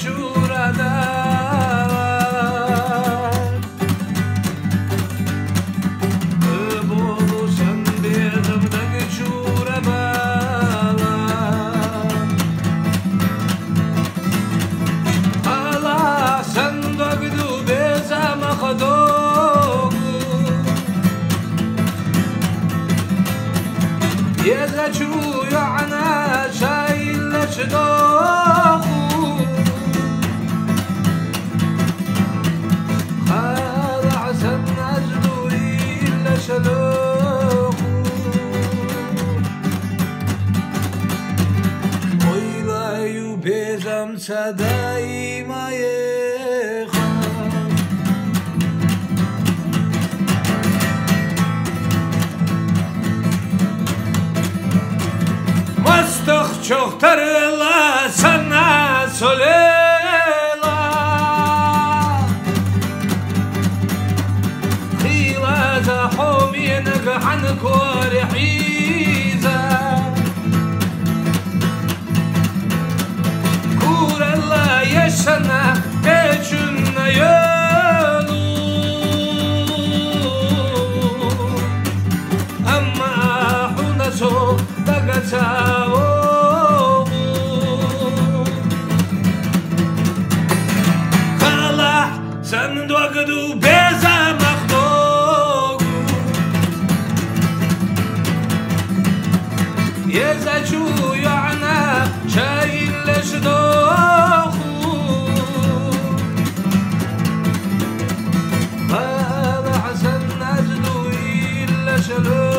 يزجو عنا شايل لشداخو خاضع سنجدو إلا شلوخو ويلا يبيزم سداي ما Çoktur la sana solela Khila zahuminak ank warhiza Kura la yashana echunna yolu Amma hunaso dagatao Sen dogdu beza makhdogu Yezachu yana shayin leshdogu Hada hasan najdu illa shalo